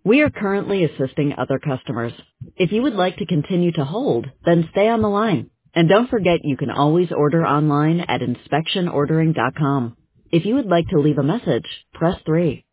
We are currently assisting other customers. If you would like to continue to hold, then stay on the line. And don't forget you can always order online at inspectionordering.com. If you would like to leave a message, press 3.